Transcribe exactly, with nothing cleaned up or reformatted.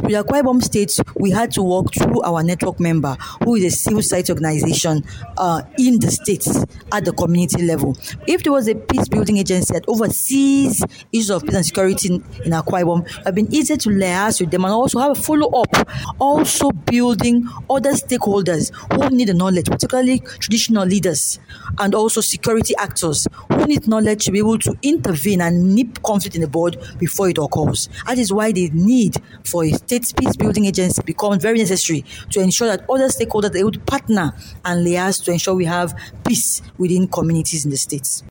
with Akwa Ibom State, we had to work through our network member, who is a civil society organization uh, in the states at the community level. If there was a peace building agency that oversees issues of peace and security in, in Akwa Ibom, it would have been easier to liaise with them and also have a follow-up. Also building other stakeholders who need the knowledge, particularly traditional leaders and also security actors who need knowledge to be able to intervene and nip conflict in the bud before it occurs. That is why the need for a state peace building agency becomes very necessary to ensure that other stakeholders are able to partner and liaise to ensure we have peace within communities in the states.